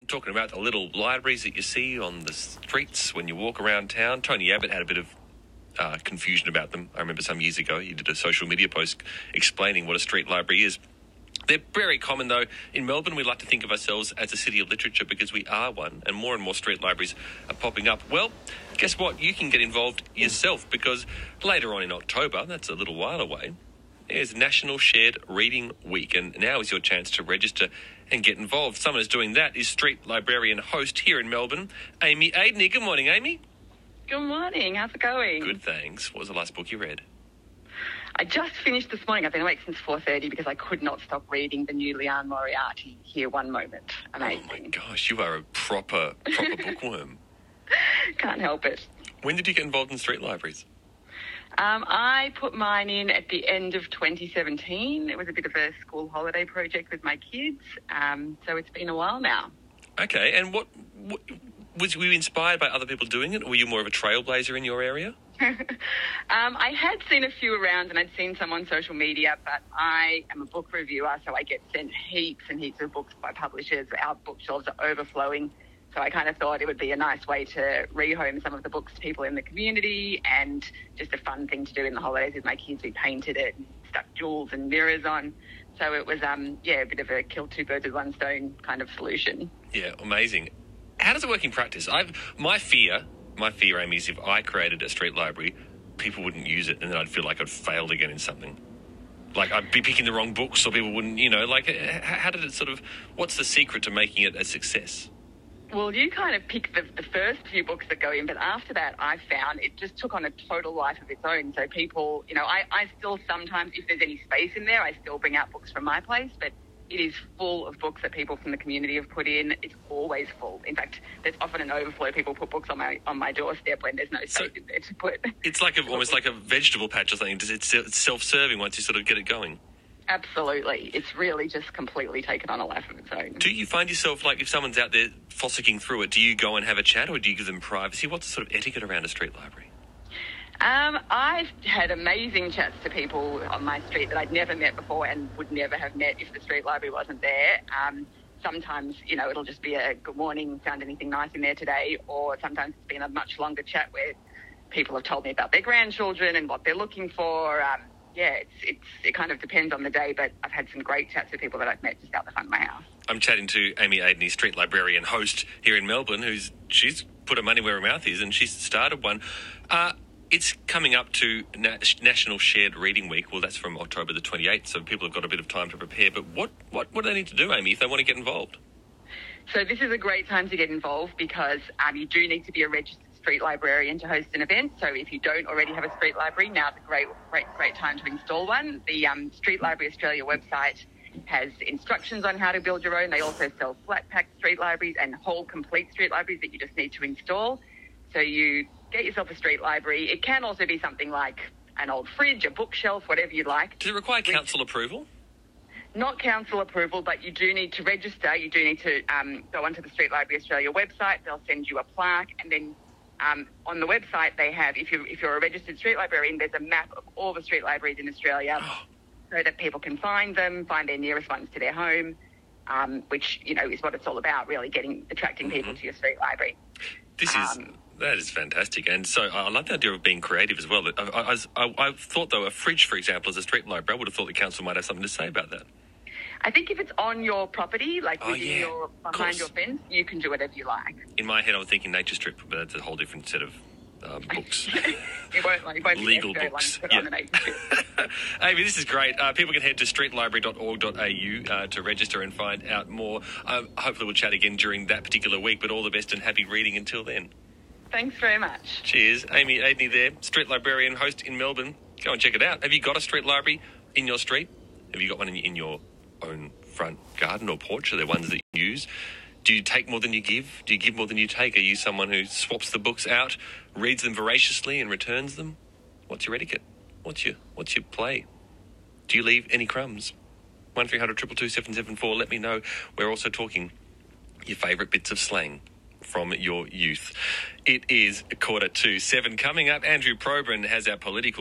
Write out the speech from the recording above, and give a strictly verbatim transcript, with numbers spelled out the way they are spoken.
talking about the little libraries that you see on the streets when you walk around town. Tony Abbott had a bit of uh, confusion about them. I remember some years ago he did a social media post explaining what a street library is. They're very common, though. In Melbourne, we like to think of ourselves as a city of literature because we are one, and more and more street libraries are popping up. Well, guess what? You can get involved yourself because later on in October, that's a little while away, there's National Shared Reading Week, and now is your chance to register and get involved. Someone who's doing that is street librarian host here in Melbourne, Amy Aidney. Good morning, Amy. Good morning. How's it going? Good, thanks. What was the last book you read? I just finished this morning. I've been awake since four thirty because I could not stop reading the new Liane Moriarty, Here One Moment. Amazing. Oh, my gosh. You are a proper, proper bookworm. Can't help it. When did you get involved in street libraries? Um, I put mine in at the end of twenty seventeen. It was a bit of a school holiday project with my kids, um, so it's been a while now. Okay, and what, what was were you inspired by other people doing it, or were you more of a trailblazer in your area? um, I had seen a few around and I'd seen some on social media, but I am a book reviewer, so I get sent heaps and heaps of books by publishers. Our bookshelves are overflowing. So I kind of thought it would be a nice way to rehome some of the books to people in the community and just a fun thing to do in the holidays with my kids. We painted it and stuck jewels and mirrors on. So it was, um, yeah, a bit of a kill two birds with one stone kind of solution. Yeah, amazing. How does it work in practice? I've my fear, my fear, Amy, is if I created a street library, people wouldn't use it and then I'd feel like I'd failed again in something. Like I'd be picking the wrong books or people wouldn't, you know, like how did it sort of, what's the secret to making it a success? Well, you kind of pick the, the first few books that go in, but after that I found it just took on a total life of its own. So people, you know, I, I still sometimes, if there's any space in there, I still bring out books from my place, but it is full of books that people from the community have put in. It's always full. In fact, there's often an overflow. People put books on my on my doorstep when there's no space so in there to put. It's like a, almost like a vegetable patch or something. It's self-serving once you sort of get it going. Absolutely. It's really just completely taken on a life of its own. Do you find yourself, like, if someone's out there fossicking through it, do you go and have a chat or do you give them privacy? What's the sort of etiquette around a street library? Um, I've had amazing chats to people on my street that I'd never met before and would never have met if the street library wasn't there. Um, sometimes, you know, it'll just be a good morning, found anything nice in there today, or sometimes it's been a much longer chat where people have told me about their grandchildren and what they're looking for. Um, yeah, it's, it's, it kind of depends on the day, but I've had some great chats with people that I've met just out the front of my house. I'm chatting to Amy Aidney, street librarian host here in Melbourne, who's she's put her money where her mouth is and she's started one. Uh, it's coming up to Na- National Shared Reading Week. Well, that's from October the twenty-eighth, so people have got a bit of time to prepare. But what, what, what do they need to do, Amy, if they want to get involved? So this is a great time to get involved because um, you do need to be a registered street librarian to host an event. So if you don't already have a street library, now's a great, great, great time to install one. The um, Street Library Australia website has instructions on how to build your own. They also sell flat-pack street libraries and whole complete street libraries that you just need to install. So you get yourself a street library. It can also be something like an old fridge, a bookshelf, whatever you like. Does it require council approval? Not council approval, but you do need to register. You do need to um, go onto the Street Library Australia website. They'll send you a plaque, and then um, on the website they have, if you're, if you're a registered street librarian, there's a map of all the street libraries in Australia so that people can find them, find their nearest ones to their home, um, which, you know, is what it's all about, really, getting attracting people mm-hmm. to your street library. This is... Um, That is fantastic. And so I like the idea of being creative as well. I, I, I, I thought, though, a fridge, for example, as a street library, I would have thought the council might have something to say about that. I think if it's on your property, like oh, within yeah, your, behind your fence, you can do whatever you like. In my head, I was thinking nature strip, but that's a whole different set of um, books. it won't, like, it won't Legal be books. Put yeah. on the nature strip. Amy, this is great. Uh, people can head to street library dot org dot a u uh, to register and find out more. Um, hopefully we'll chat again during that particular week, but all the best and happy reading until then. Thanks very much. Cheers. Amy Aidney there, street librarian host in Melbourne. Go and check it out. Have you got a street library in your street? Have you got one in, in your own front garden or porch? Are there ones that you use? Do you take more than you give? Do you give more than you take? Are you someone who swaps the books out, reads them voraciously and returns them? What's your etiquette? What's your, what's your play? Do you leave any crumbs? one three hundred two two two seven seven four. Let me know. We're also talking your favourite bits of slang from your youth. It is a quarter to seven. Coming up, Andrew Probran has our political